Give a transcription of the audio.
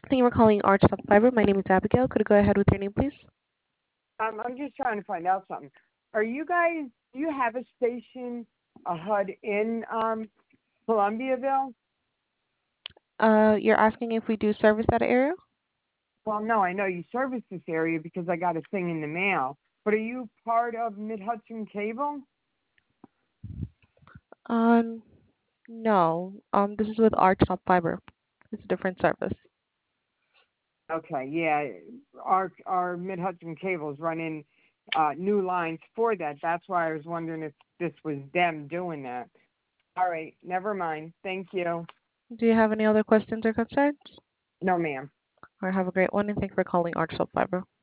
Thank you for calling Arch Top Fiber. My name is Abigail. Could you go ahead with your name, please? I'm just trying to find out something. Are you guys? Do you have a station, a HUD in Columbiaville? You're asking if we do service that area? Well, no, I know you service this area because I got a thing in the mail. But are you part of Mid Hudson Cable? Um, no. This is with Arch Top Fiber. It's a different service. Okay, yeah. Our Mid Hudson Cable is running new lines for that. That's why I was wondering if this was them doing that. All right, never mind. Thank you. Do you have any other questions or concerns? No, ma'am. Or have a great one, and thank you for calling Arch Top Fiber.